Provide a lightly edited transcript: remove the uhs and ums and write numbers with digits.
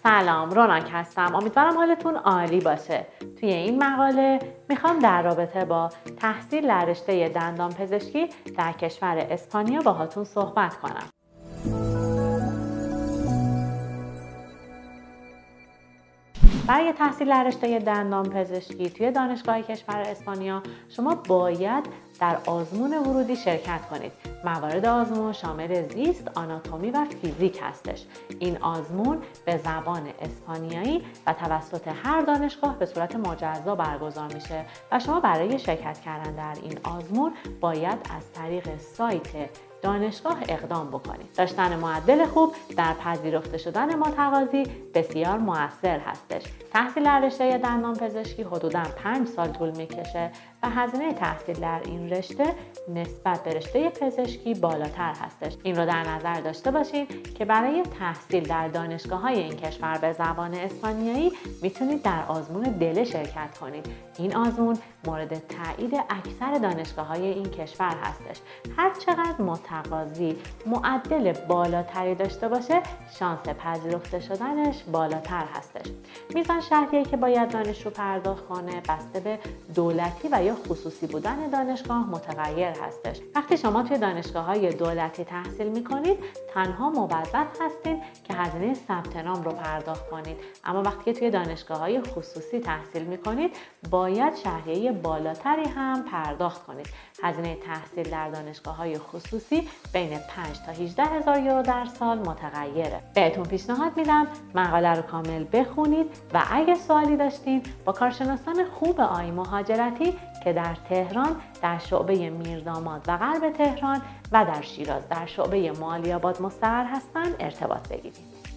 سلام، روناک هستم. امیدوارم حالتون عالی باشه. توی این مقاله میخوام در رابطه با تحصیل در رشته دندانپزشکی در کشور اسپانیا باهاتون صحبت کنم. برای تحصیل در رشته دندانپزشکی توی دانشگاه کشور اسپانیا شما باید در آزمون ورودی شرکت کنید. موارد آزمون شامل زیست، آناتومی و فیزیک هستش. این آزمون به زبان اسپانیایی و توسط هر دانشگاه به صورت مجزا برگزار میشه و شما برای شرکت کردن در این آزمون باید از طریق سایت دانشگاه اقدام بکنید. داشتن معدل خوب در پذیرفته شدن متقاضی بسیار مؤثر هستش. تحصیل در رشته دندانپزشکی حدوداً 5 سال طول میکشه و هزینه تحصیل در این رشته نسبت به رشته پزشکی بالاتر هستش. این رو در نظر داشته باشین که برای تحصیل در دانشگاه‌های این کشور به زبان اسپانیایی میتونید در آزمون دله شرکت کنید. این آزمون مورد تایید اکثر دانشگاه‌های این کشور هستش. هر چقدر متقاضی معدل بالاتری داشته باشه، شانس پذیرفته شدنش بالاتر هستش. میزان شهریه‌ای که باید دانشجو پرداخت کنه بسته به دولتی و یا خصوصی بودن دانشگاه متغیر هستش. وقتی شما توی دانشگاه‌های دولتی تحصیل می‌کنید، تنها موظف هستید که هزینه ثبت نام رو پرداخت کنید. اما وقتی که توی دانشگاه‌های خصوصی تحصیل می‌کنید، باید شهریه بالاتری هم پرداخت کنید. هزینه تحصیل در دانشگاه‌های خصوصی بین 5 تا 18,000 یورو در سال متغیره. بهتون پیشنهاد میدم مقاله رو کامل بخونید و اگه سوالی داشتین با کارشناسان خوب آی مهاجرتی که در تهران در شعبه میرداماد و غرب تهران و در شیراز در شعبه مالی‌آباد مستقر هستن ارتباط بگیرید.